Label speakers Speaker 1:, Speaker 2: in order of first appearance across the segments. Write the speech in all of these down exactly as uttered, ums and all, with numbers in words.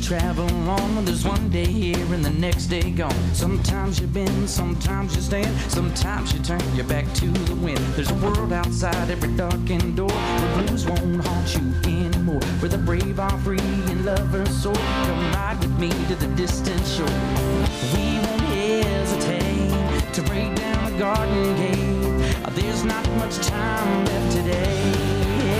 Speaker 1: travel on. There's one day here and the next day gone. Sometimes you bend, sometimes you stand, sometimes you turn your back to the wind. There's a world outside every darkened door where blues won't haunt you anymore, where the brave are free and lovers soar. Come ride with me to the distant shore. We won't hesitate to break down the garden gate. There's not much time left today.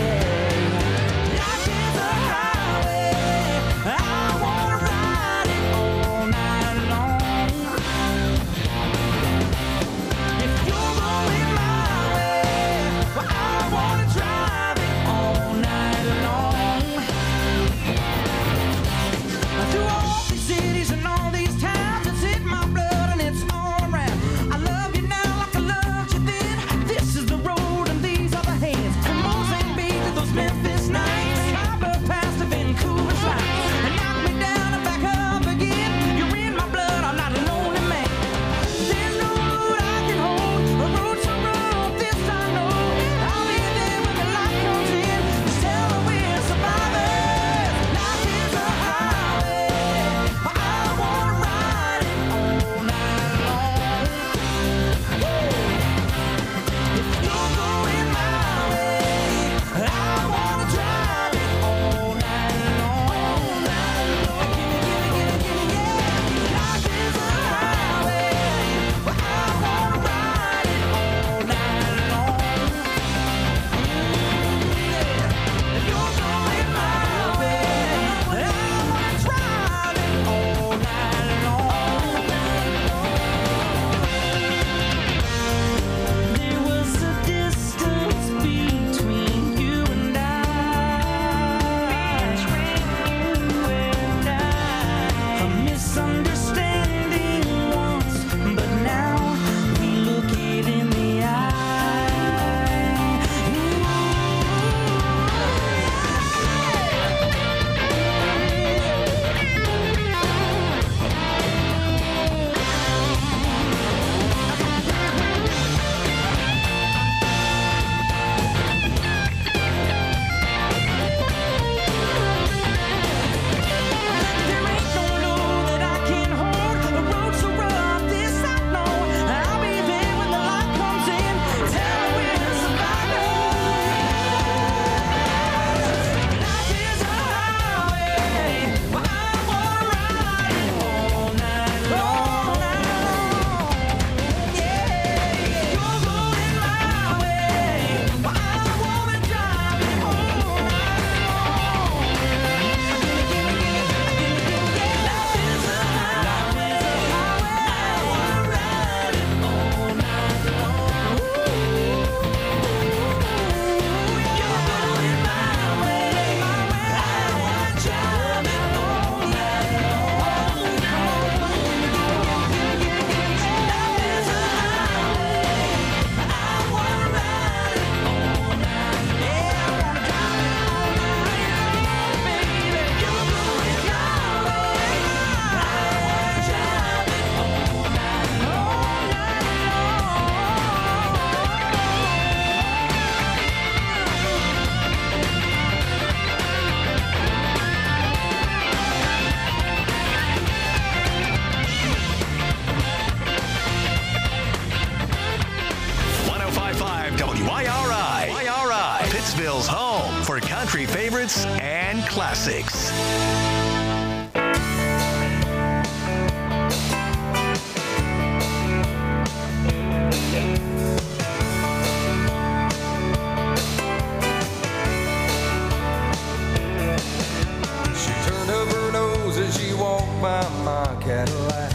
Speaker 2: Pittsville's home for country favorites and classics.
Speaker 3: She turned up her nose as she walked by my Cadillac.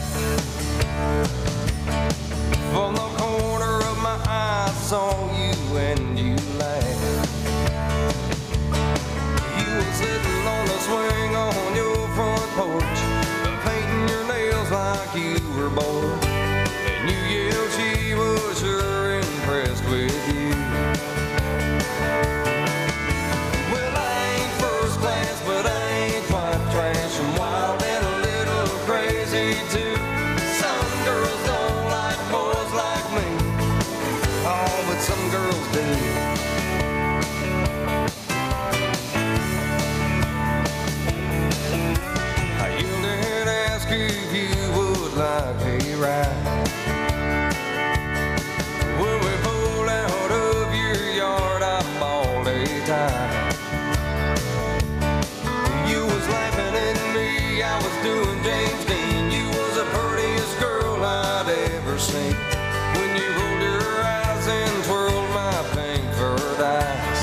Speaker 3: From the corner of my eye, I saw you and you laughed. You were sitting on the swing on your front porch, painting your nails like you were bored. And you yelled she was sure impressed with you. Well, I ain't first class, but I ain't quite trash. I'm wild and a little crazy too. Some girls don't like boys like me, oh, but some girls do. eyes and twirled my pink fur dice.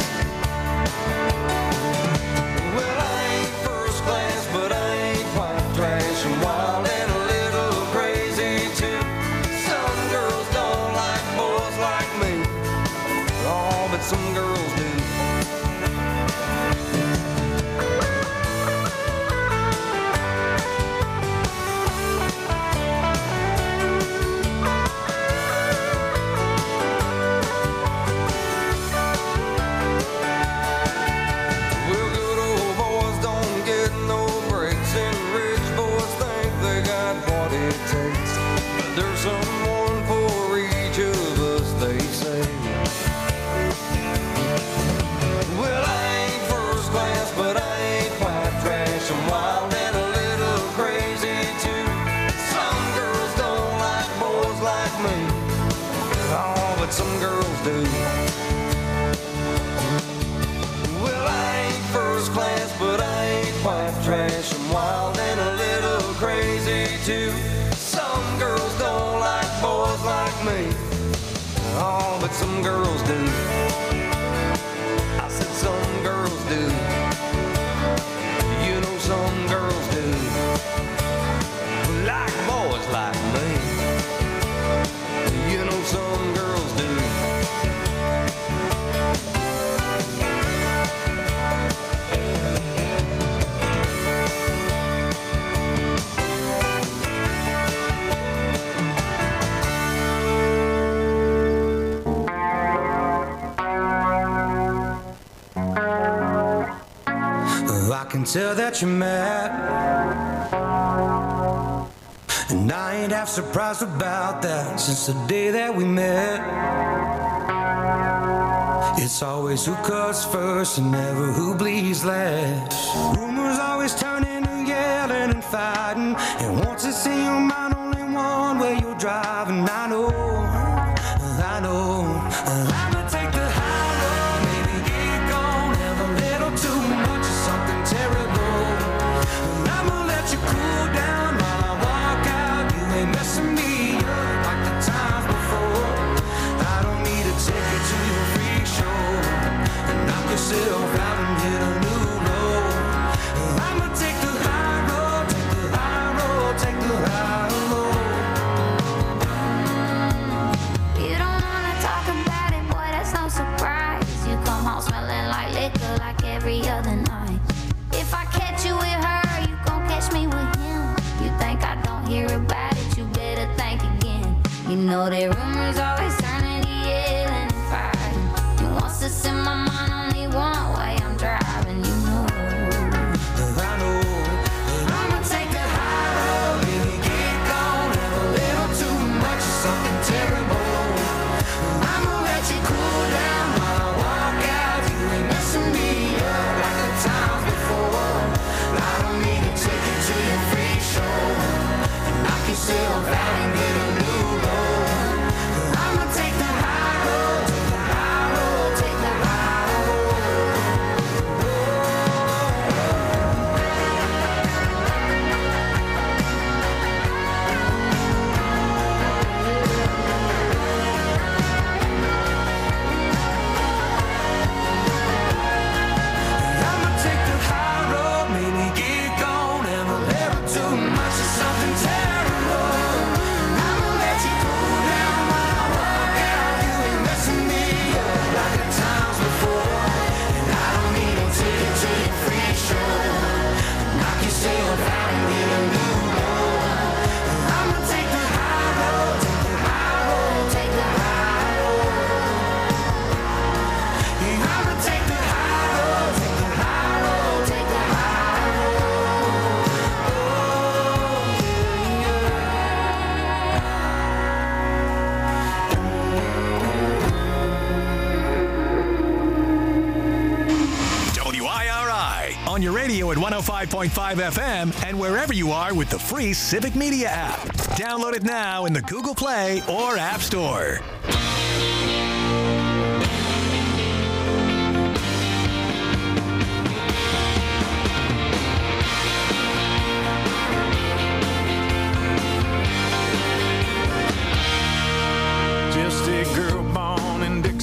Speaker 3: Well, I ain't first class, but I ain't quite trash and wild and a little crazy too. Some girls don't like boys like me, oh, but some girls do. There's someone for each of us, they say. Well, I ain't first class, but I ain't quite trash. I'm wild and a little crazy too. Some girls don't like boys like me, oh, but some girls do. Well, I ain't first class, but I ain't quite trash. I'm wild and a little crazy too. Some girls don't like boys like me, oh, but some girls do. I said some girls do. You know some girls do. Like boys like me. You know some girls do.
Speaker 4: I can tell that you're mad, and I ain't half surprised about that. Since the day that we met, it's always who cuts first and never who bleeds last. Rumors always turn into yelling and fighting, and once it's in your mind, only one way you're driving. I know, I know, I'ma take the high road, maybe get gone, have a little too much of something terrible. I'ma let you cool down while I walk out. You ain't messing me up like the times before. I don't need to take you to your freak show and knock yourself out and hit a new low. I'ma take the high road, take the high road, take the high road.
Speaker 5: You don't wanna talk about it, boy, that's no surprise. You come home smelling like liquor like every other night. If I catch you with her, you gon' catch me with him. You think I don't hear about it, you better think again. You know that rumors always turn into yelling and fighting. You want to in my mind, only one way I'm driving, you know.
Speaker 4: I know that I'ma take the high road, baby, get gone, have a little too much of something terrible. I'ma let you cool down while I walk out. You ain't messing me up like the times before. I don't need to take you to your free show and knock yourself out and get a new low. I'ma take the high road, take the high road, take the high road. I'ma take the high road, maybe get gone, have a little too much of something terrible. I'ma let you cool down while I walk out. You ain't messing me up like the times before. And I don't need to take you to your free show, knock yourself out and get a new low. I'ma take the high road, take the high road, take the high road. Yeah, I'ma take the high road, take the high road, take the high road. Oh,
Speaker 2: W I R I on your radio at one oh five point five F M and wherever you are with the free Civic Media app. Download it now in the Google Play or App Store.
Speaker 6: Just a girl born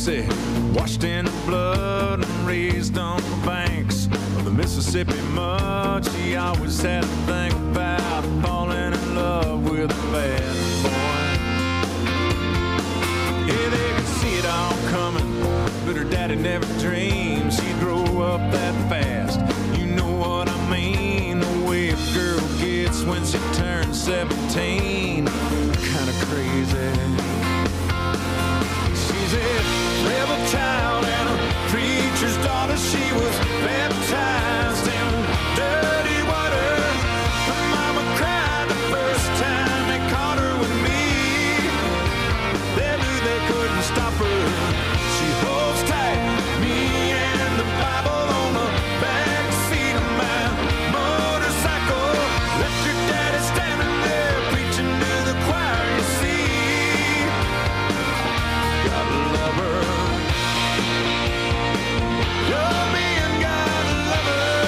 Speaker 6: say, washed in the blood and raised on the banks of the Mississippi mud. She always had a thing about falling in love with a bad boy. Yeah, they could see it all coming, but her daddy never dreamed she'd grow up that fast. You know what I mean, the way a girl gets when she turns seventeen, kinda crazy. She's a rebel child and a preacher's daughter. She was baptized in dirty water. Her mama cried the first time they caught her with me. They knew they couldn't stop her. She holds tight, me and the Bible on the back seat of my motorcycle. Left your daddy standing there preaching to the choir, you see. Gotta love her. You're me and gotta love her.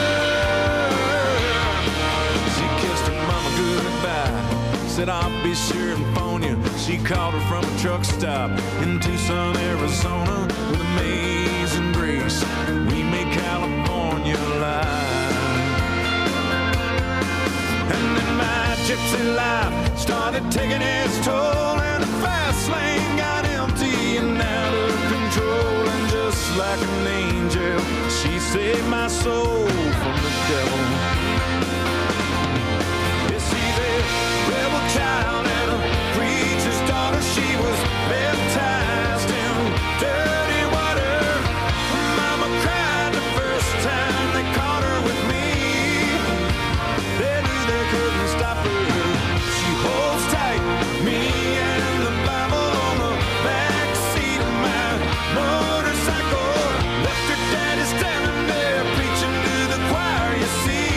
Speaker 6: She kissed her mama goodbye, said I'll be sure and phone you. She called her from a truck stop in Tucson, Arizona, with amazing grace. We made California live. And then my gypsy life started taking its toll, and the fast lane got empty and out of control. And just like an angel, she saved my soul from the devil. Yes, she's a rebel child and a preacher's daughter. She was baptized in dirty water. Her mama cried the first time they caught her with me. They knew they couldn't stop her. She holds tight, me and the Bible on the back seat of my motorcycle. Left her daddy standing there preaching to the choir, you see.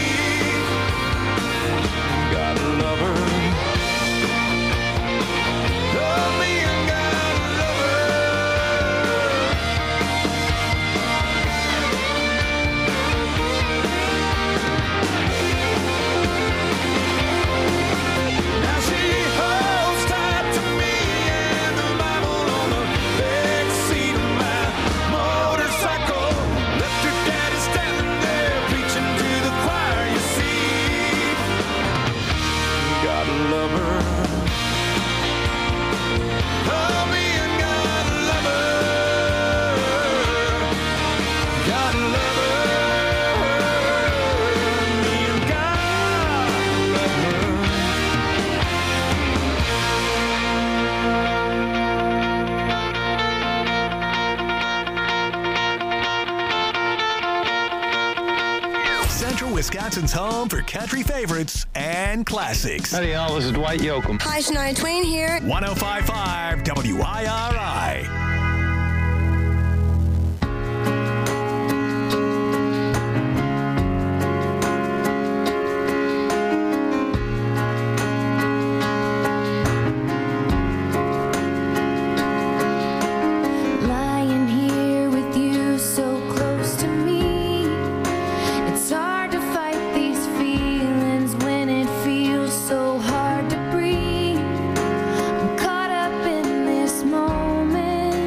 Speaker 6: Gotta love her. Love me and gotta love her. Now she holds tight to me and the Bible on the back seat of my motorcycle. Left her daddy standing there preaching to the choir, you see. Gotta love her. Love me and gotta love her. Gotta love her. Me and gotta love her.
Speaker 2: Central Wisconsin's home for country favorites and classics.
Speaker 7: Howdy, y'all. This is Dwight Yoakam.
Speaker 8: Hi, Shania Twain here.
Speaker 2: one oh five point five W I R I.
Speaker 5: Lying here with you so close to me, it's hard to fight these feelings when it feels so hard to breathe. I'm caught up in this moment.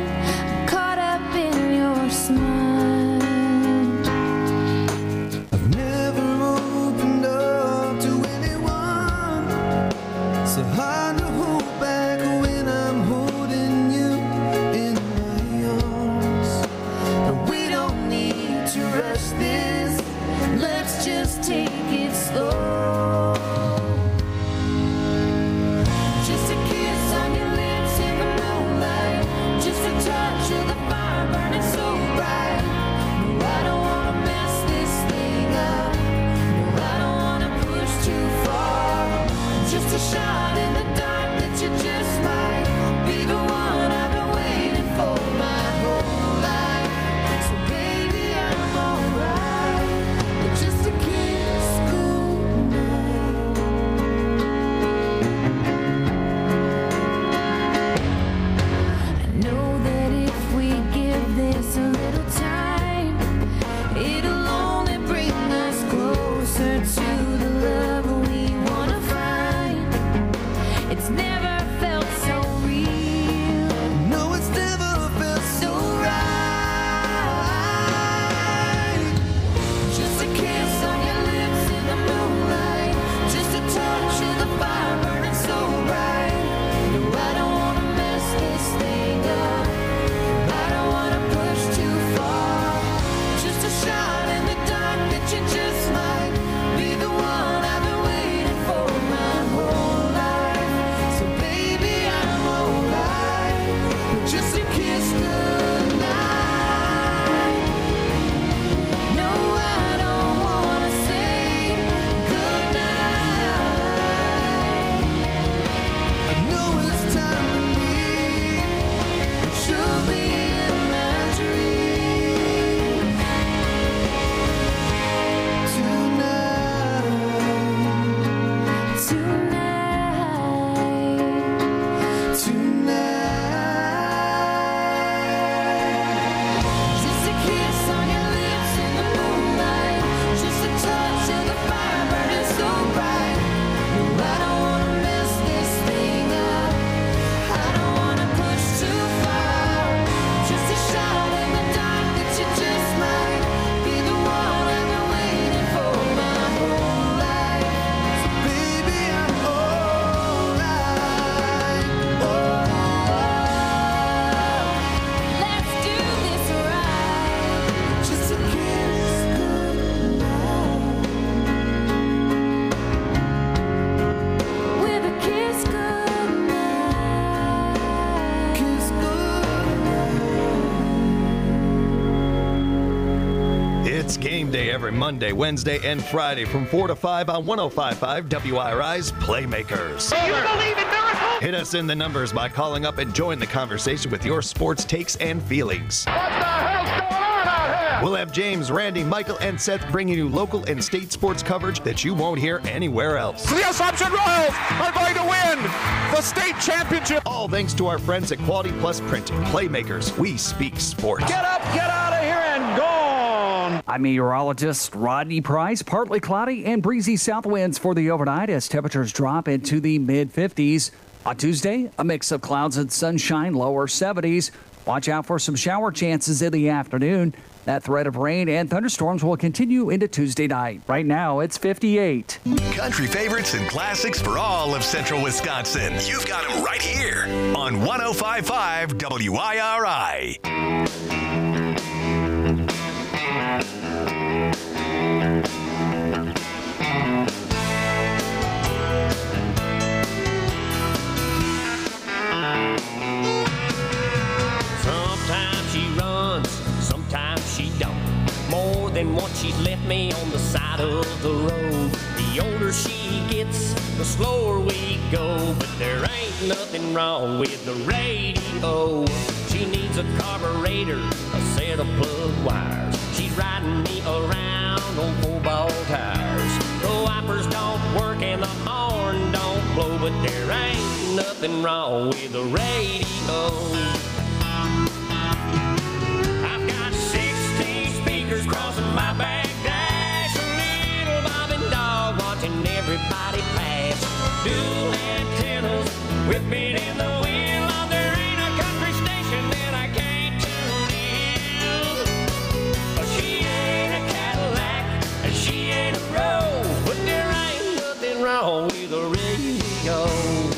Speaker 7: every Monday, Wednesday, and Friday from four to five on one oh five point five W I R I's Playmakers.
Speaker 6: Do you believe in miracles?
Speaker 7: Hit us in the numbers by calling up and join the conversation with your sports takes and feelings.
Speaker 6: What the hell's going on out here?
Speaker 7: We'll have James, Randy, Michael, and Seth bringing you local and state sports coverage that you won't hear anywhere else.
Speaker 6: The Assumption Royals are going to win the state championship.
Speaker 7: All thanks to our friends at Quality Plus Printing. Playmakers, we speak sports.
Speaker 6: Get up, get out of here, and gone.
Speaker 8: I'm meteorologist Rodney Price. Partly cloudy and breezy south winds for the overnight as temperatures drop into the mid fifties. On Tuesday, a mix of clouds and sunshine, lower seventies. Watch out for some shower chances in the afternoon. That threat of rain and thunderstorms will continue into Tuesday night. Right now, it's fifty-eight.
Speaker 2: Country favorites and classics for all of central Wisconsin. You've got them right here on one oh five point five W I R I.
Speaker 9: Sometimes she runs, sometimes she don't. More than once she's left me on the side of the road. The older she gets, the slower we go. But there ain't nothing wrong with the radio. She needs a carburetor, a set of plug wires. She's riding me around on four ball tires. The wipers don't work and the horn don't blow. But there ain't nothing wrong with the radio. Crossing my back dash, a little bobbing dog watching everybody pass. Dual antennas with me in the wheel. Oh, there ain't a country station that I can't tune in. She ain't a Cadillac and she ain't a Rose, but there ain't nothing wrong with the radio.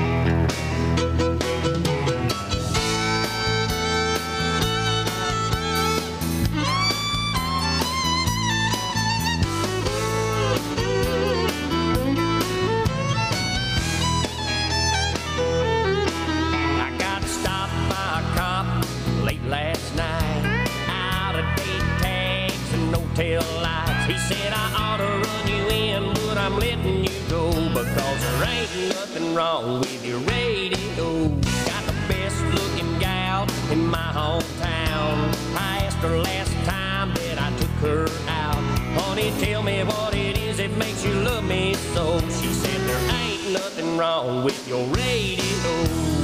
Speaker 9: Last night, out of date tags and no tail lights. He said I ought to run you in, but I'm letting you go because there ain't nothing wrong with your radio. Got the best looking gal in my hometown. I asked her last time that I took her out. Honey, tell me what it is that makes you love me so. She said there ain't nothing wrong with your radio.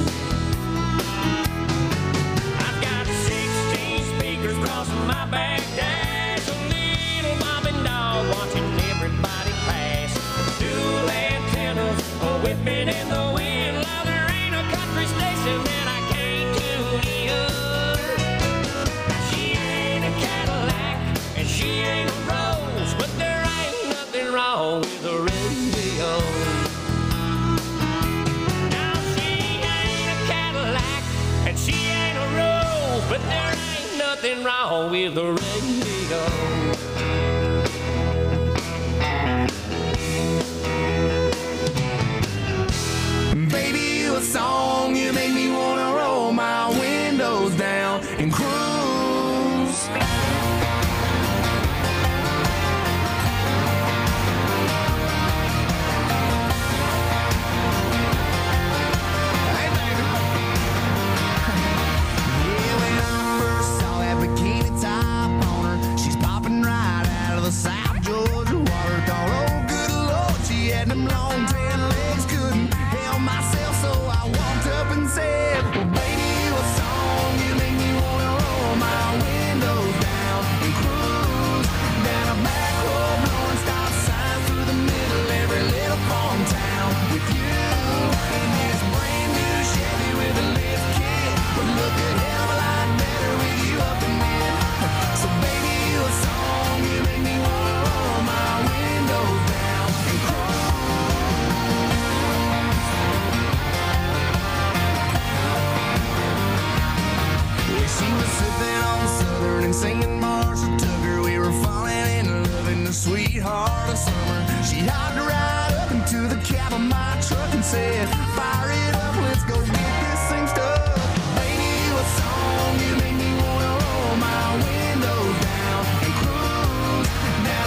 Speaker 9: Crossing my back dash, a little bobbing dog watching everybody pass. Dual antennas, a whipping in the wind. Now there ain't a country station that I can't tune in. She ain't a Cadillac and she ain't a Rose, but there ain't nothing wrong with the radio. Now she ain't a Cadillac and she ain't a Rose, but there ain't nothing wrong with the radio.
Speaker 4: Baby, you a song, you make me wanna roll my windows down and cruise. South Georgia water, thought, oh good Lord, she had them long tan legs, couldn't help myself, so I walked up and said, well baby, you a song, you make me wanna roll my windows down and cruise down a back road, blowing stop signs through the middle every little farm town with you in this brand new Chevy with a lift kit, would look a hell of a lot better with you up in there. So baby, you a song, you make me wanna roll my windows down and cruise. Yeah, she was sipping on Southern and singing Marshall Tucker. We were falling in love in the sweetheart of summer. She hopped right up into the cab of my truck and said, fire it up, let's go get this thing stuck. Baby, you a song, you make me wanna roll my windows down and cruise down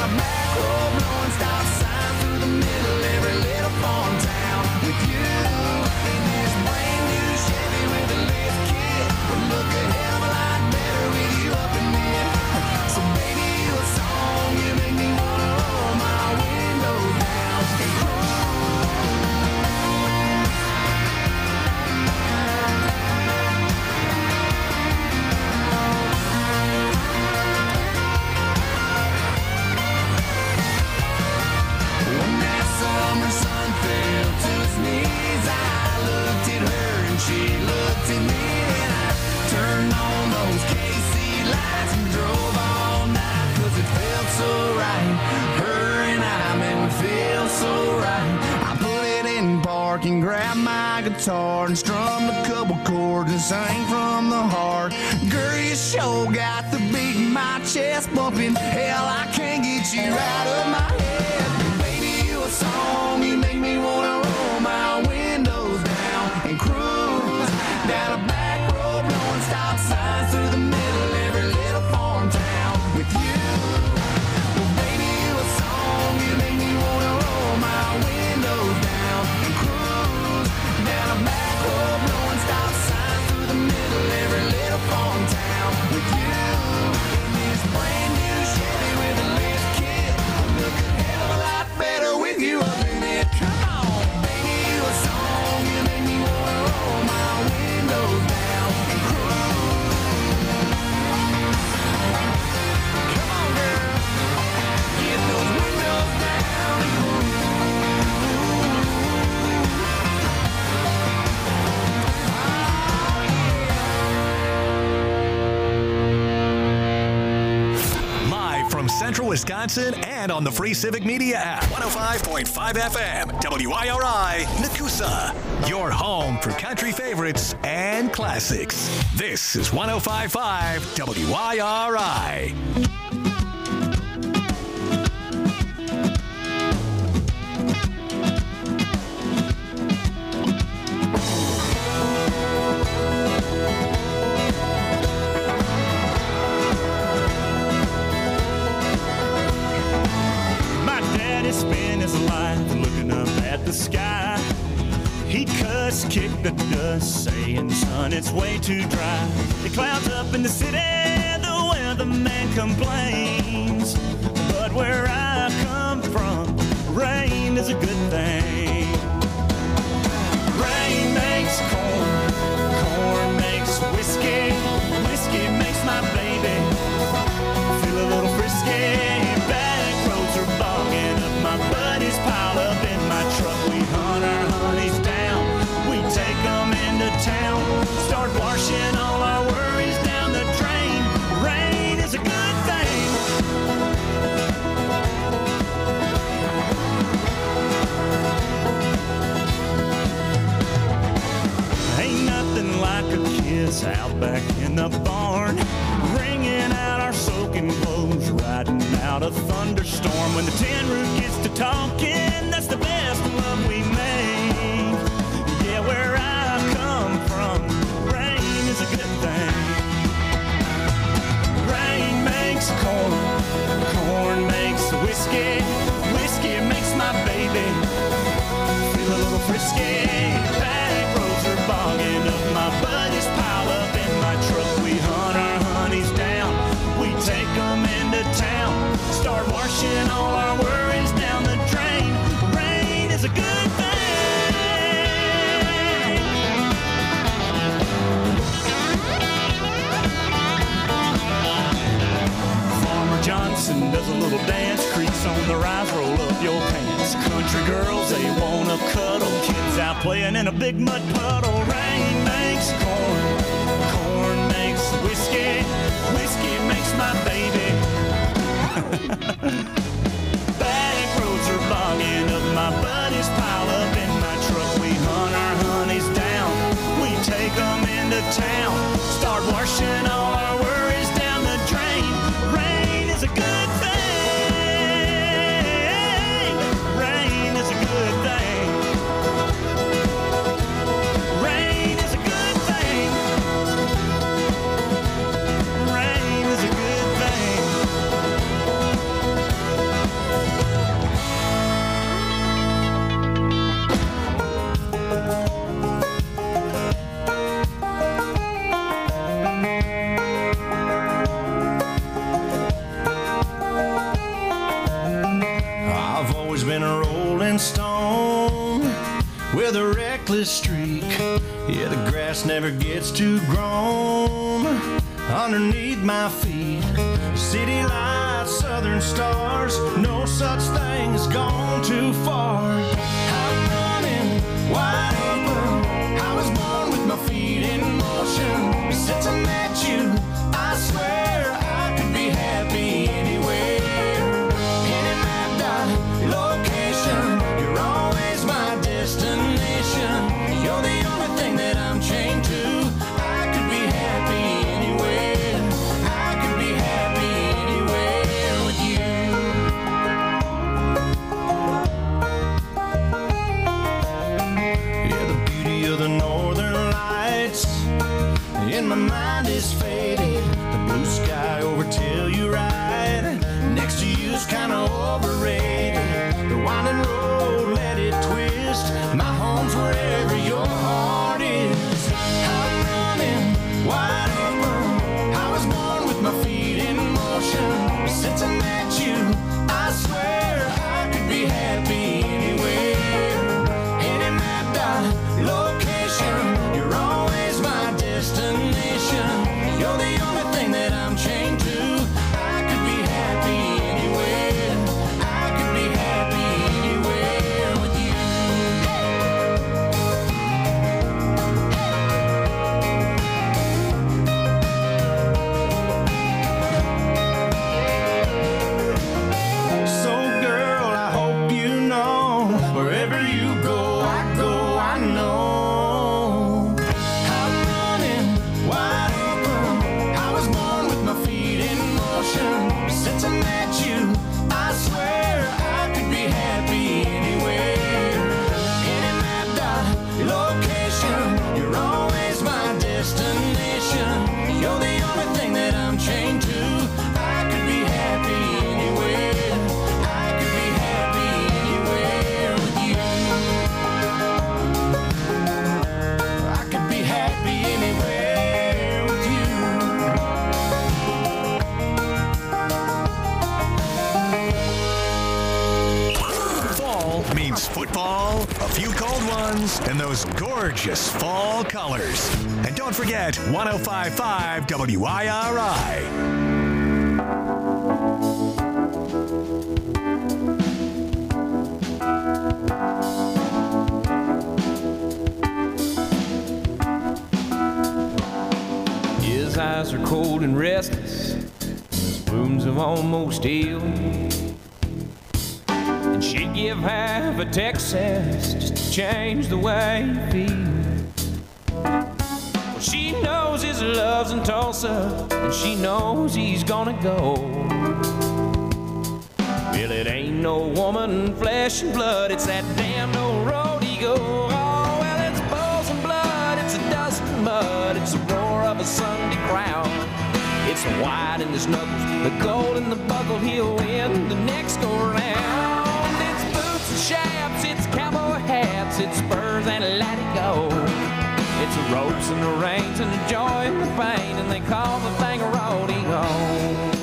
Speaker 10: guitar and strum a couple chords and sang from the heart. Girl, you sure got the beat in my chest bumping. Hell, I can't get you out of my head. Baby, you a song, you make me wanna roll my windows down and cruise down a back road, blowing stop signs through the middle of every little farm town with you. Well, baby, you a song, you make me wanna roll my windows down and cruise down a back road, blowing stop signs through the middle of every little farm town with you. In this brand new Chevy with a lift kit, look a hell of a lot better with you up in it. Come on, baby, you a song, you make me wanna roll my windows down and cruise. Come on, girl, get those windows down and cruise.
Speaker 2: Live from Central Wisconsin and on the free Civic Media app. one oh five point five F M, W I R I, Nakusa. Your home for country favorites and classics. This is one oh five point five W I R I.
Speaker 6: My daddy spent his life looking up at the sky. He cussed, kicked the dust, saying, son, it's way too dry. The clouds up in the city, the weatherman complains. But where I come from, rain is a good thing. Rain makes corn, corn makes whiskey, whiskey makes my baby feel a little frisky. Back roads are bogging up, my buddies pile up in my truck. We hunt our honeys down, we take them into town, start washing all our worries down the drain. Rain is a good thing. Ain't nothing like a kiss out back in the barn, wringing out our soaking clothes, riding out a thunderstorm. When the tin roof gets to talking, that's the best love we make. Yeah, where I come from, rain is a good thing. Rain makes corn, corn makes whiskey, whiskey makes my baby feel a little frisky. Back roads are bogging up, my buddies pile up in my truck. We hunt our honeys down, we take them into town, start washing all our worries down the drain. Rain is a good thing. Farmer Johnson does a little dance, creaks on the rise, roll up your pants. Country girls, they wanna cuddle, kids out playing in a big mud puddle. Rain makes corn, corn makes whiskey, whiskey makes my baby. Back roads are bogging up, my buddies pile up in my truck. We hunt our honeys down, we take them into town, start washing all our worries down the drain. Rain is a good thing. Rain is a good thing. Rain is a good thing. Rain is a good thing.
Speaker 10: I've always been a rolling stone with a reckless streak. Yeah, the grass never gets too grown underneath my feet. City lights, southern stars, no such thing as gone too far. I'm running wide open. I was born with my feet in motion. Since I met you, I swear I could be happy anywhere. Any map dot location, you're always my destination. You're the only thing that I'm chained to. I could be happy anywhere. I could be happy anywhere with you. So girl, I hope you know, wherever you go, I go, I know. I'm running wide open. I was born with my feet in motion. Since I met you, I swear I could be happy anywhere. Any map dot location, you're always my destination. You're the only thing that I'm chained to. I could be happy anywhere. I could be happy anywhere with you. I could be happy anywhere with you.
Speaker 2: Fall means football, a few cold ones, and those gorgeous fall colors. And don't forget one oh five point five W I R I.
Speaker 11: His eyes are cold and restless, his wounds have almost healed. And she'd give half a Texas just to change the way he feels. Well, she knows his love's in Tulsa, and she knows he's gonna go. Well, it ain't no woman, flesh and blood, it's that damn old road he go. Oh, well, it's bulls and blood, it's a dust and mud, it's the roar of a Sunday crowd. It's the white in his knuckles, the gold in the buckle, he'll win the next go round. It's boots and chaps, it's cowboy hats, it's spurs and let it go. It's the ropes and the reins and the joy and the pain, and they call the thing a rodeo.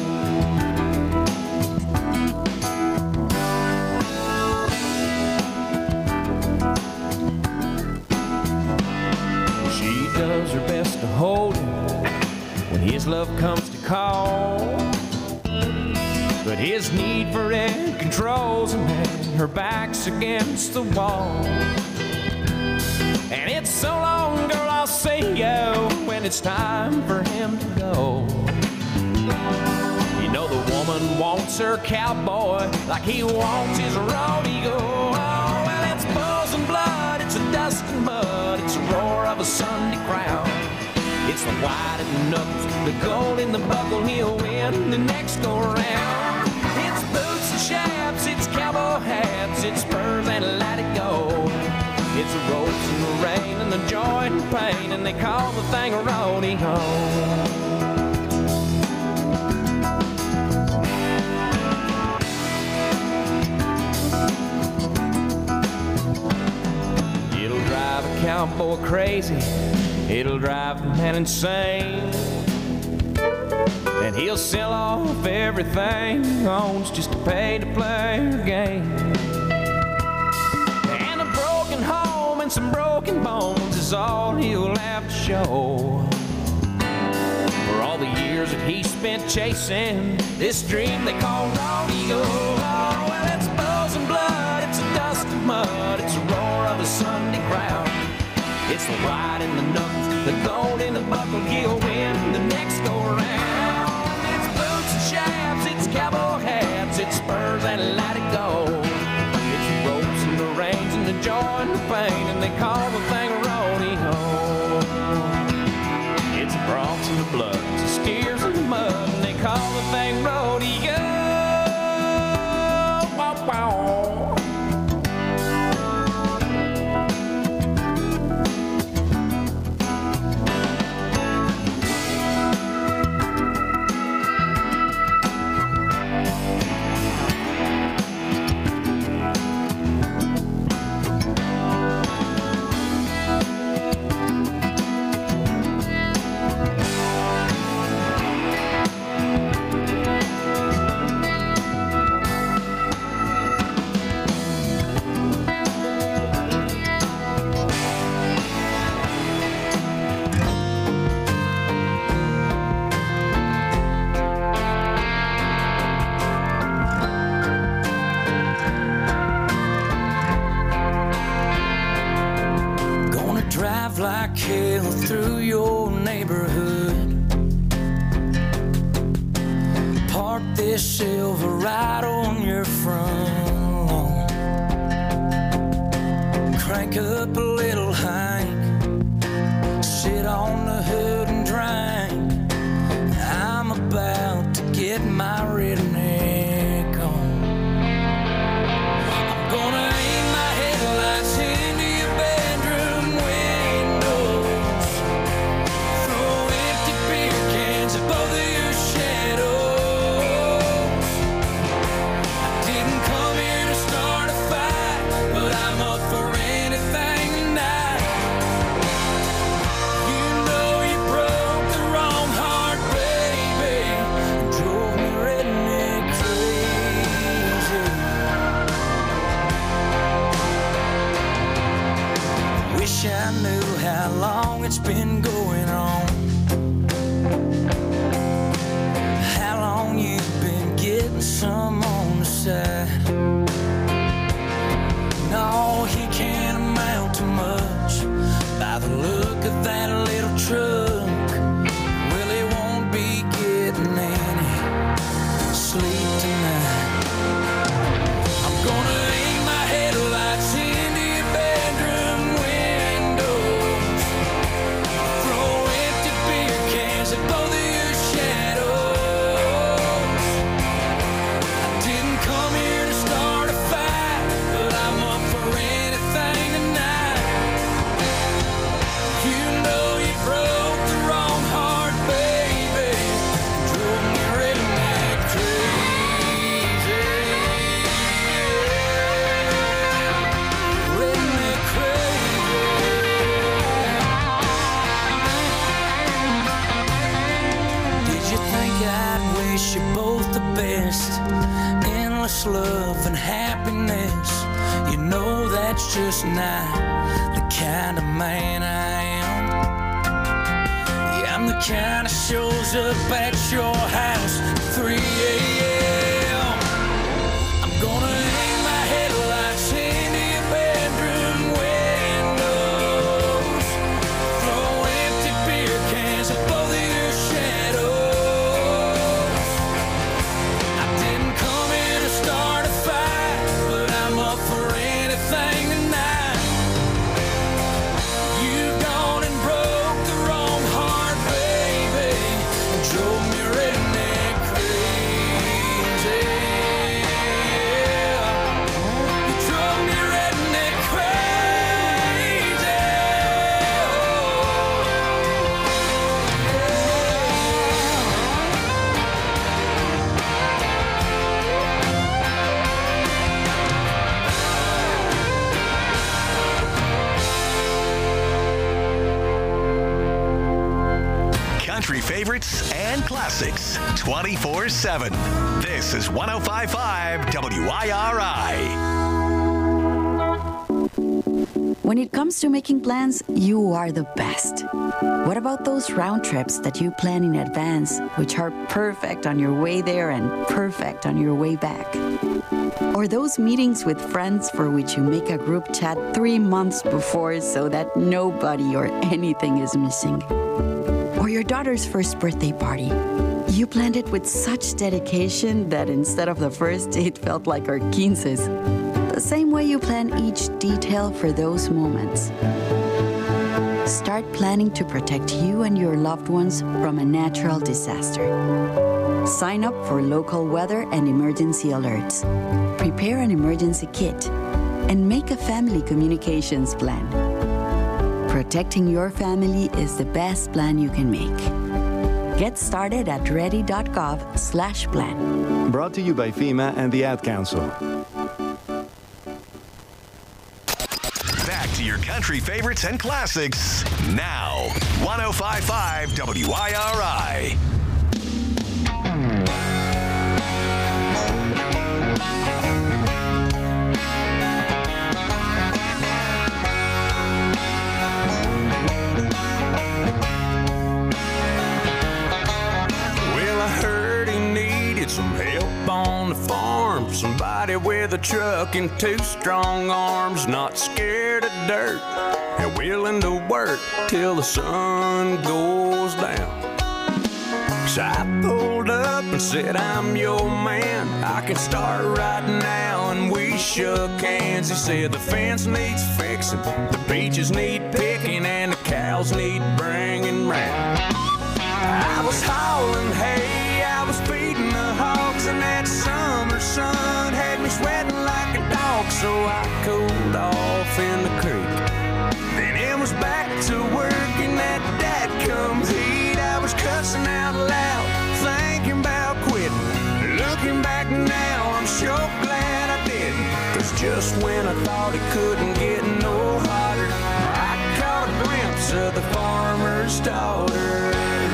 Speaker 11: She does her best to hold him when his love comes to call. But his need for it controls him, and her back's against the wall. And it's so long, girl, I'll say yo when it's time for him to go. You know the woman wants her cowboy like he wants his rodeo. Oh, well, it's bulls and blood, it's a dust and mud, it's a roar of a Sunday crowd. It's the white in the knuckles, the gold in the buckle, he'll win the next go round. It's boots and chaps, it's cowboy hats, it's spurs and let it go. It's the ropes and the rain and the joy and the pain, and they call the thing a rodeo. It'll drive a cowboy crazy, it'll drive the man insane, and he'll sell off everything he owns just to pay to play her game. And a broken home and some broken bones is all he'll have to show for all the years that he spent chasing this dream they call rodeo. Oh, well, it's bulls and blood, it's a dust and mud, it's a roar of a Sunday crowd. It's the white in the knuckles, the gold in the buckle, he'll win the next go round. It's boots and chaps, it's cowboy hats, it's spurs and let it go. It's the ropes and the reins and the joy and the pain, and they call the thing a rodeo. It's the broncs and the blood, it's the steers and the mud, and they call the thing rodeo. Wow, wow.
Speaker 4: like hell through your neighborhood. Park this Silverado on your front lawn. Crank up a little Hank, sit on the hood and drink. I'm about to get my redneck on. I'm gonna aim my headlights into your bedroom windows, throw empty beer cans at both of your shadows. I didn't come here to start a fight, but I'm up for anything tonight. You know you broke the wrong heart, baby, and drove me redneck crazy. Wish I knew how long it's been going on, how long you've been getting some on the side. No, he can't amount to much by the look of that little truck. Well, he won't be getting any sleep tonight. I'm gonna aim my headlights into your bedroom windows, throw empty beer cans at both of your shadows. I didn't come here to start a fight, but I'm up for anything tonight. You know you broke the wrong heart, baby, and drove me redneck crazy. Redneck crazy. Did you think I'd wish you both the best? Endless love and happiness. You know that's just not the kind of man I am. Yeah, I'm the kind that shows up at your house at three a.m. I'm gonna aim my headlights into your bedroom windows, throw empty beer cans at both of your shadows. I didn't come here to start a fight, but I'm up for anything tonight. You've gone and broke the wrong heart, baby, and drove me redneck crazy. You drove me redneck crazy.
Speaker 2: Country favorites and classics twenty-four seven. This is one oh five point five W I R I.
Speaker 12: When it comes to making plans, you are the best. What about those round trips that you plan in advance, which are perfect on your way there and perfect on your way back? Or those meetings with friends for which you make a group chat three months before so that nobody or anything is missing? Or your daughter's first birthday party. You planned it with such dedication that instead of the first, it felt like our quinces. The same way you plan each detail for those moments. Start planning to protect you and your loved ones from a natural disaster. Sign up for local weather and emergency alerts. Prepare an emergency kit and make a family communications plan. Protecting your family is the best plan you can make. Get started at ready.gov slash plan.
Speaker 13: Brought to you by FEMA and the Ad Council.
Speaker 2: Back to your country favorites and classics now. one oh five point five W I R I.
Speaker 6: Well, I heard he needed some help
Speaker 11: on the farm. Somebody with a truck and two strong arms, not scared of dirt and willing to work till the sun goes down. So I pulled up and said, I'm your man, I can start right now, and we shook hands. He said the fence needs fixing, the beaches need picking, and the cows need bringing round. I was hauling hay, I was feeding the hogs, and that summer sun had me sweating like a dog. So I cooled off in the creek, then it was back to work in that dadgum heat. I was cussing out loud, thinking about quitting. Looking back now, I'm sure glad I didn't, 'cause just when I thought it couldn't get no hotter, I caught a glimpse of the farmer's daughter.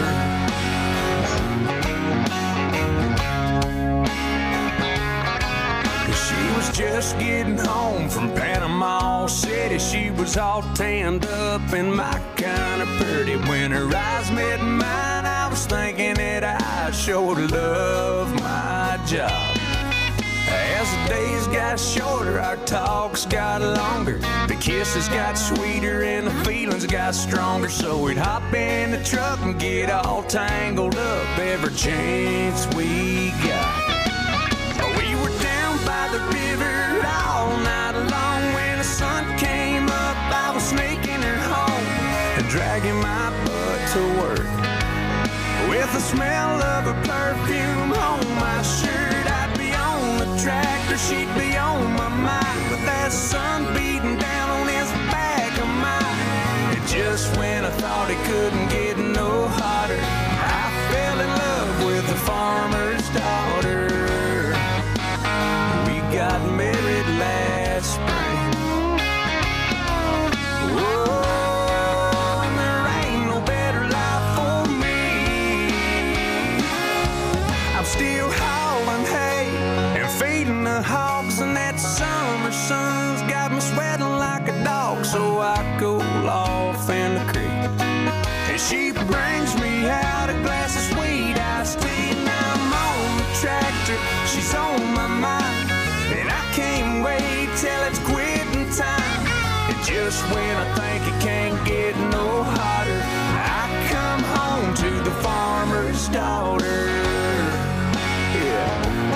Speaker 11: She was just getting home from Panama City. She was all tanned up and my kind of pretty. When her eyes met mine, I was thinking that I sure love my job. As the days got shorter, our talks got longer. The kisses got sweeter and the feelings got stronger. So we'd hop in the truck and get all tangled up every chance we got. We were down by the river all night long. When the sun came up, I was sneaking her home and dragging my butt to work. With the smell of her perfume on my shirt, I'd be on the tractor, she'd be on my mind, with that sun beating down on his back of mine. And just when I thought it couldn't get no hotter, I fell in love with the farmer's daughter. We got married last spring. Oh, and there ain't no better life for me. I'm still hauling hay and feeding the hogs, and that summer sun's got me sweating like a dog. So I cool off in the creek, and she brings me out a glass of sweet iced tea. Now I'm on the tractor, she's on my mind, and I can't wait till it's quitting time. And just when I think it can't get no hotter, I come home to the farmer's daughter. Yeah.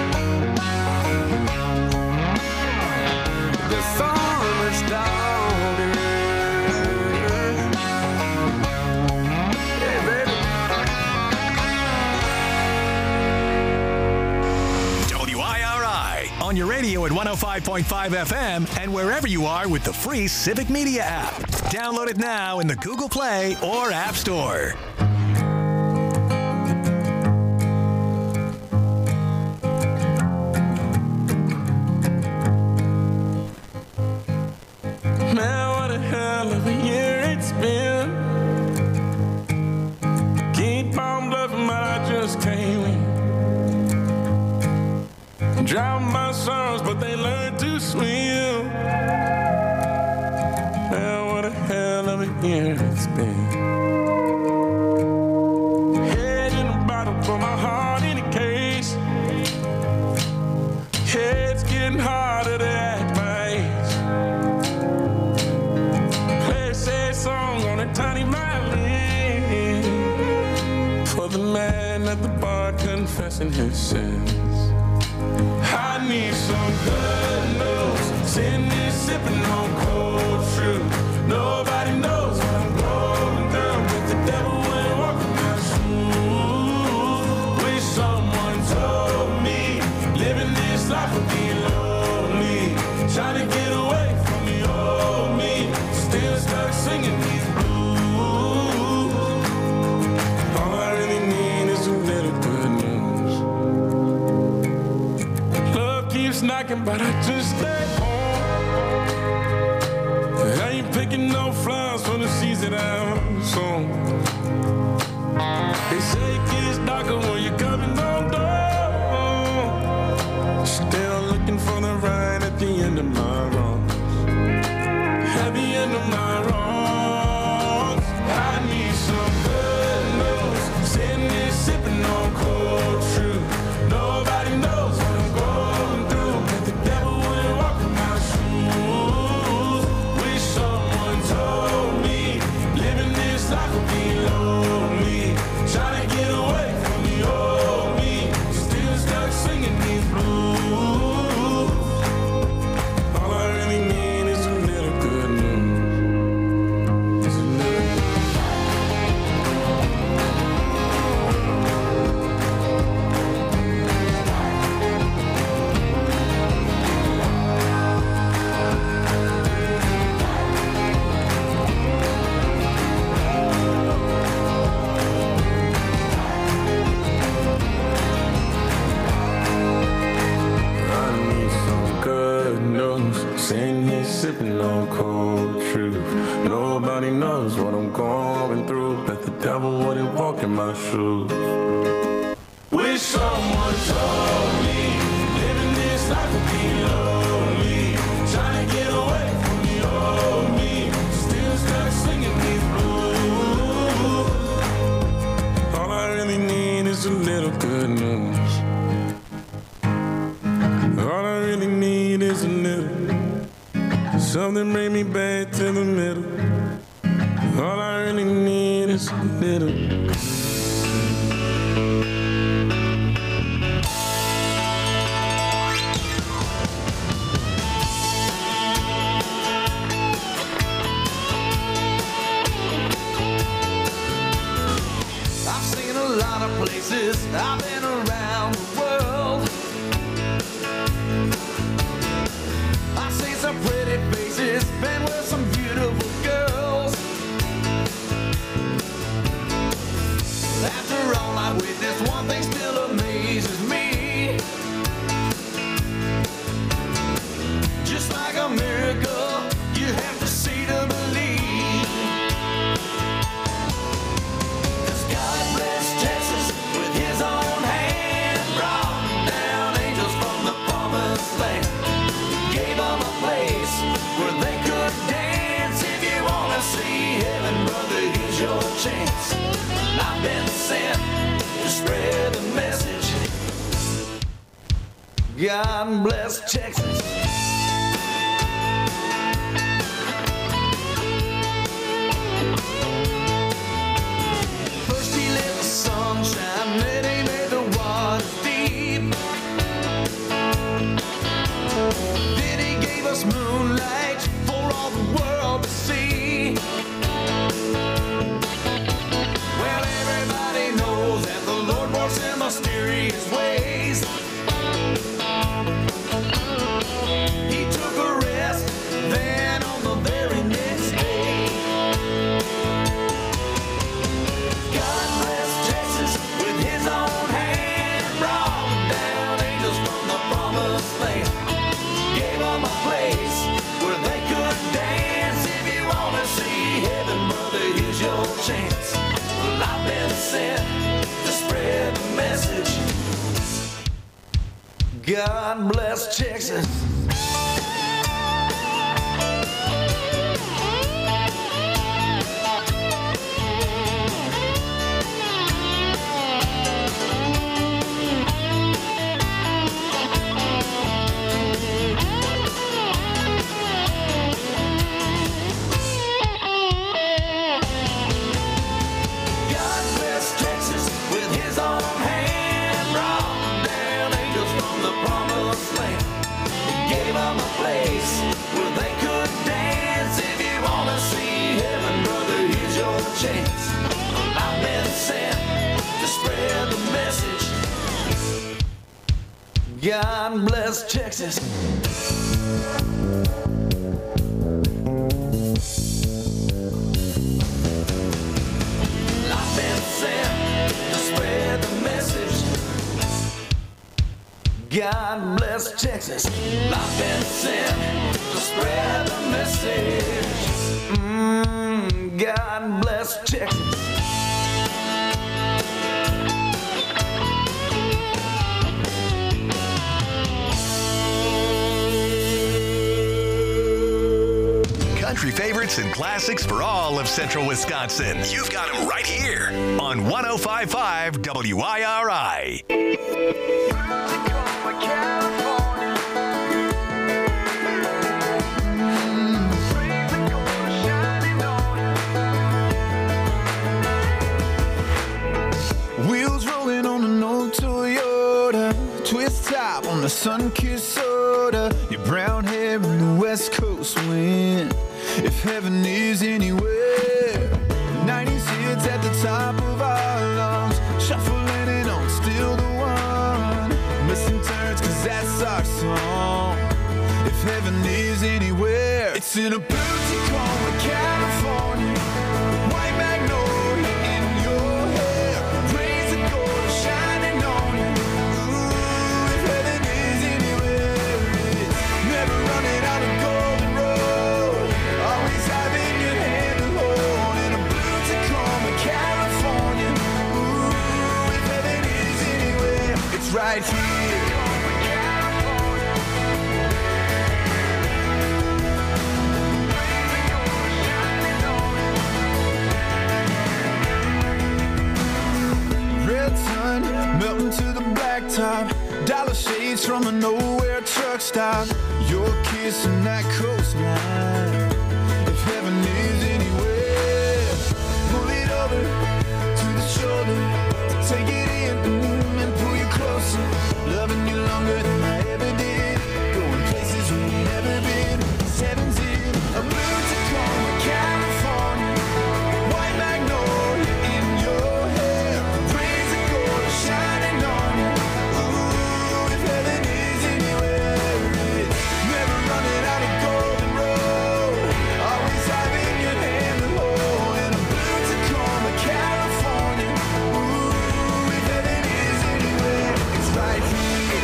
Speaker 11: The farmer's daughter. Hey, baby.
Speaker 2: W I R I on your radio at one oh five point five F M and wherever you are with the free Civic Media app. Download it now in the Google Play or App Store.
Speaker 6: Man, what a hell of a year it's been. Keep on bluffing, but I just can't win. Drown my sorrows, but they learn to swim. Man, what a hell of a year it's been. Head in a bottle, put my heart in a case. It's getting harder to act my age. Play a sad song on a tiny violin for the man at the bar confessing his sins. I need some good news. Sitting here sipping on cold truth. Nobody knows what I'm going through, but the devil ain't walking my shoes. Wish someone told me living this life would be lonely. Trying to get away from the old me, still stuck singing these blues. All I really need is a little good news. Love keeps knocking, but I just stay home. I ain't picking no flowers for the seeds that I'm sown. They say it gets darker when you're coming on door. Still looking for the right at the end of my wrongs. At the end of my wrongs, I need some good news. Sitting here sipping on cold truth. Nobody knows what Sitting here sipping on cold truth. Nobody knows what I'm going through. Bet the devil wouldn't walk in my shoes. Wish someone told me living this life would be lonely. Trying to get away from the old me. Still stuck singing these blues. All I really need is a little good news. All I really need is a little. Something bring me back to the middle. All I really need is a little.
Speaker 3: I've seen a lot of places, I've been around the world. I've seen some pretty faces, been with some beautiful girls. After all I witnessed, one thing still amazes me. Just like a miracle, you have to see to believe. 'Cause God bless Texas with his own hand, brought down angels from the promised land. Gave them a place where they could dance. If you wanna see heaven, brother, here's your chance. I've been sent to spread the message. God bless Texas. First he let the sunshine, then he made the waters deep. Then he gave us moonlight for all the world to see. Well, everybody knows that the Lord works in mysterious ways. He took a rest, then on the very next day. God bless Texas with his own hand, brought down angels from the promised land. Gave them a place where they could dance. If you wanna see heaven, brother, here's your chance. Well, I've been sent to spread the message. God bless Texas. God bless Texas with his own hand, brought down angels from the promised land. He gave them a place where they could dance. If you wanna see heaven, brother, here's your chance. I've been sent to spread the message. God bless Texas. I've been sent to spread the message. God bless Texas. I've been sent to spread the message. Mm, God bless Texas.
Speaker 2: Country favorites and classics for all of central Wisconsin. You've got them right here on one oh five point five W I R I.
Speaker 10: Wheels rolling on an old Toyota, twist top on the sun-kissed soda, your brown hair in the west coast wind. If heaven is anywhere, nineties hits at the top of our lungs, shuffling it on, still the one, missing turns cause that's our song. If heaven is anywhere, it's in a boutique home in California, white magnolia in your hair, rays of gold shining on you. Ooh, if heaven is anywhere, it's never running out of gold. it's right here. Red sun melting to the blacktop, dollar shades from a nowhere truck stop. Your kiss and that coastline. If heaven is anywhere, pull it over to the shoulder, take it in mm, and pull you closer. Loving you longer than I ever did, going places we've never been. Heaven's in a blue Tacoma, California, white magnolia in your hair, praise the gold shining on you. Ooh, if heaven is anywhere, it's never running out of golden road, always having your hand to hold in a blue Tacoma, California. Ooh, if heaven is anywhere, it's right here.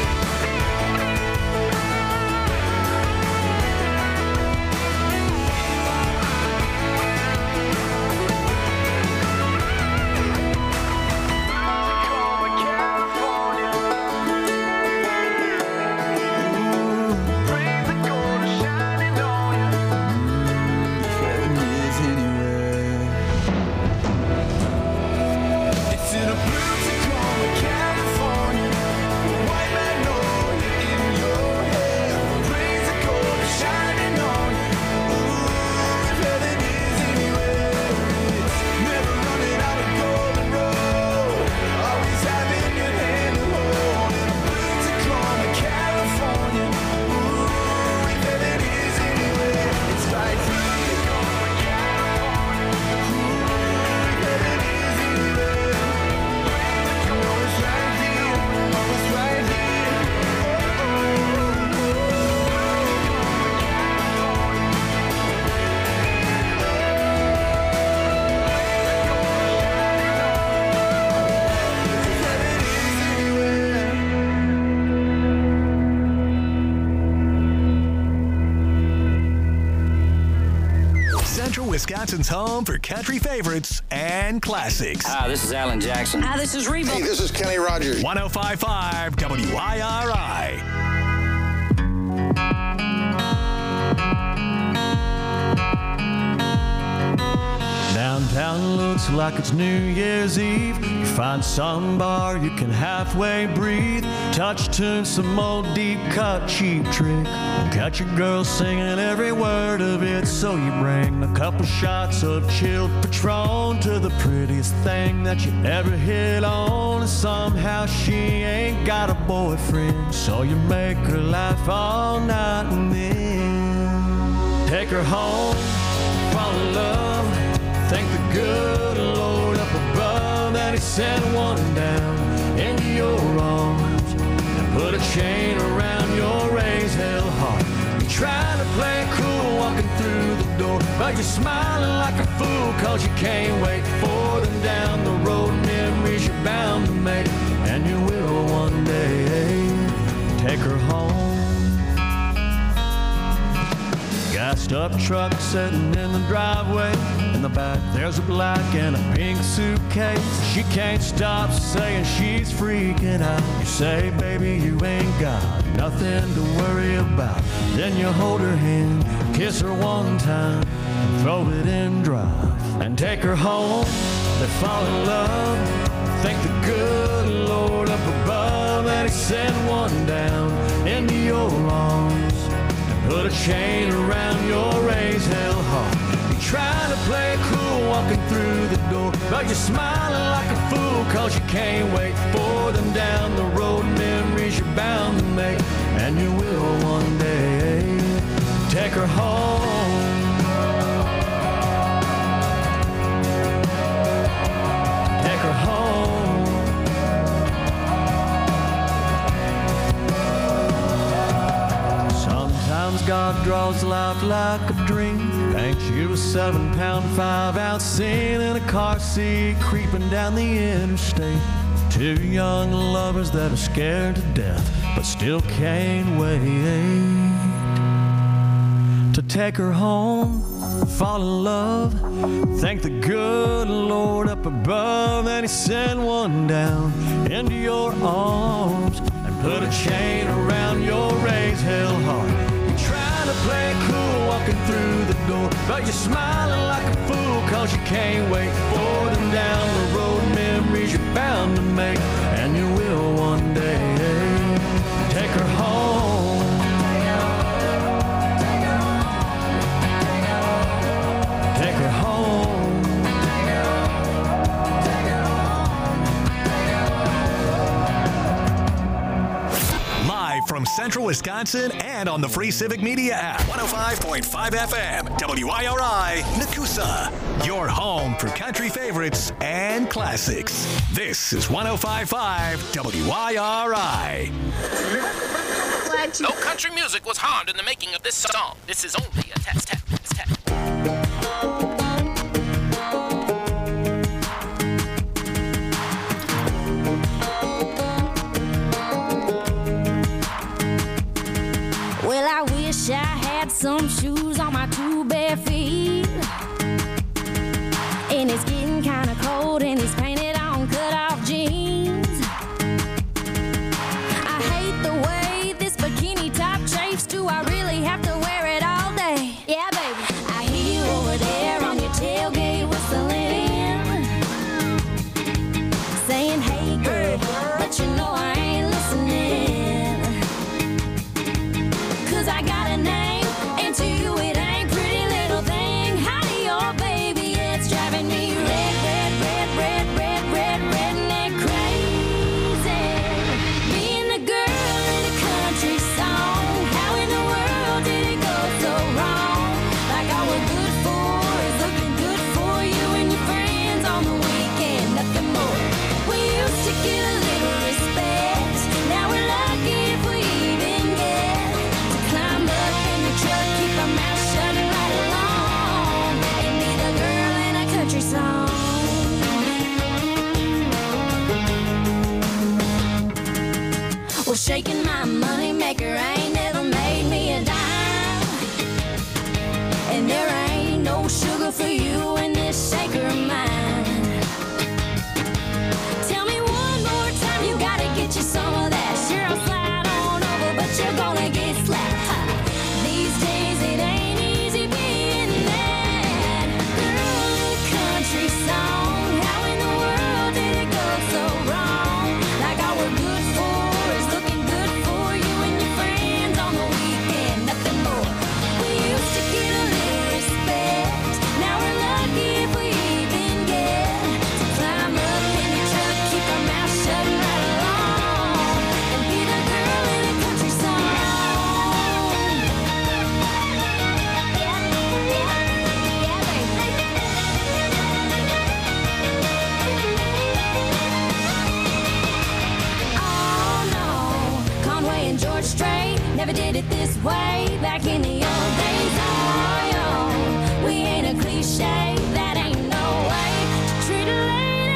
Speaker 10: It's in a blue Tacoma, California, white magnolia in your hair, praise the gold shining on you. Ooh, if heaven is anywhere, it's never running out of golden road, always having your hand to hold in a blue Tacoma, California. Ooh, if heaven is anywhere, it's right here.
Speaker 2: Central Wisconsin's home for country favorites and classics.
Speaker 14: Hi, this is Alan Jackson.
Speaker 15: Hi, this is Reba.
Speaker 16: Hey, this is Kenny Rogers.
Speaker 2: one oh five point five W I R I.
Speaker 17: Downtown looks like it's New Year's Eve. You find some bar you can halfway breathe. Touch tune, some old deep cut cheap trick. Got your girl singing every word of it. So you bring a couple shots of chilled Patron to the prettiest thing that you ever hit on. And somehow she ain't got a boyfriend, so you make her laugh all night and then take her home, fall in love. Thank the good Lord up above that He sent one down into your arms and put a chain around your raised hell heart. You're trying to play it cool walking through the door, but you're smiling like a fool cause you can't wait for them down the road. Memories you're bound to make, and you will one day take her home. Gassed up truck sitting in the driveway. In the back there's a black and a pink suitcase. She can't stop saying she's freaking out. You say, baby, you ain't got nothing to worry about. Then you hold her hand, kiss her one time, and throw it in drive and take her home. They fall in love. Thank the good Lord up above that He sent one down into your arms. Put a chain around your raised hell heart. You're trying to play it cool walking through the door, but you're smiling like a fool cause you can't wait for them down the road. Memories you're bound to make, and you will one day take her home. Take her home. Sometimes God draws life like a dream. Paints you a seven pound, five ounce scene in a car seat creeping down the interstate. Two young lovers that are scared to death, but still can't wait to take her home, fall in love. Thank the good Lord up above that He sent one down into your arms put a chain around your raised hell heart. You're trying to play it cool walking through the door, but you're smiling like a fool cause you can't wait for them down the road memories you're bound to make, and you will one day. Take her home. Take her home.
Speaker 2: Live from Central Wisconsin and on the Free Civic Media app. one oh five point five F M, W I R I, Nakusa. Your home for country favorites and classics. This is one oh five point five W I R I.
Speaker 14: No country music was harmed in the making of this song. This is only a test tap. Test tap.
Speaker 5: Well, I wish I had some shoes on my two bare feet. And it's getting kind of cold in these painted on cut-off jeans. I hate the way this bikini top chafes. Do I really have to wear it all day? Yeah, baby. I hear you over there on your tailgate whistling, saying, hey, girl, but you know I ain't listening. Cause I got a name, and to you it ain't pretty little thing. Howdy, your baby, it's driving me red, red, red, red, red, red, redneck crazy. Being the girl in a country song, how in the world did it go so wrong? Like all we're good for is looking good for you and your friends on the weekend, nothing more. We used to get a little respect, now we're lucky if we even get to climb up in the truck, keep our mouth shut and ride along, and be the girl in a country song. Well, shaking my money maker ain't never made me a dime, and there ain't no sugar for you in this shaker of mine. Tell me one more time, you gotta get you some of that. Sure, I'll slide on over, but you're gonna get slapped. Ha. These days it ain't easy being that girl in a country song. How in the world did it go so wrong? Like all we're good for is looking good for you and your friends on the weekend, nothing more. We used to get a little respect, now we're lucky if we even get to climb up in your truck, keep our mouth shut and ride along, and be the girl in a country song. Oh no, Conway and George Strait never did it this way back in the old days. Oh, yo, we ain't a cliche, that ain't no way to treat a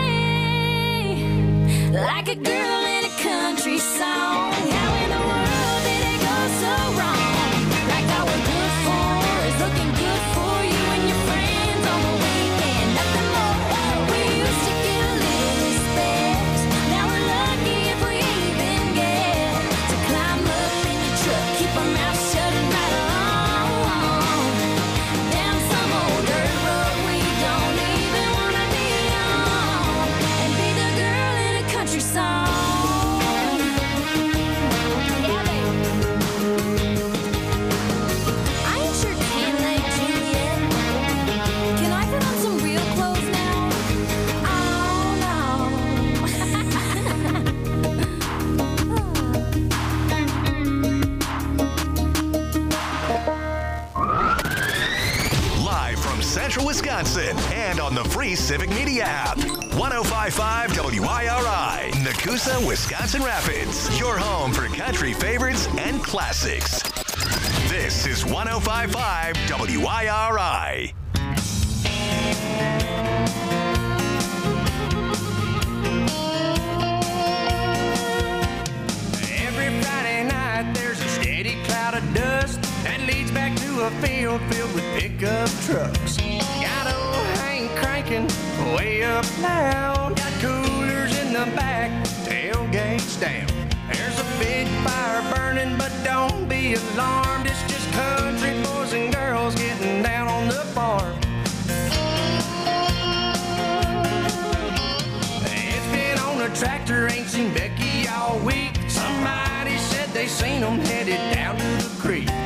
Speaker 5: lady like a girl in a country song. How in the world did it go so wrong? Like all we're good for is looking good for you and your friends on the weekend, nothing more. We used to get a little respect, now we're lucky if we even get to climb up in your truck, keep our mouth shut and ride along, down some old dirt road we don't even wanna be on, and be the girl in a country song. Yeah, baby. I ain't sure can they do yet. Can I put on some real clothes now?
Speaker 2: Live from Central Wisconsin and on the Free Civic Media app. one oh five point five W I R I, Nakusa, Wisconsin Rapids. Your home for country favorites and classics. This is one oh five point five W I R I.
Speaker 11: Every Friday night there's a steady cloud of dust that leads back to a field filled with pickup trucks. Got old Hank cranking way up loud. Got coolers in the back, tailgates down.
Speaker 4: There's a big fire burning, but don't be alarmed. It's just country boys and girls getting down on the farm. It's been on a tractor, ain't seen Becky all week. Somebody said they seen them headed down to the creek.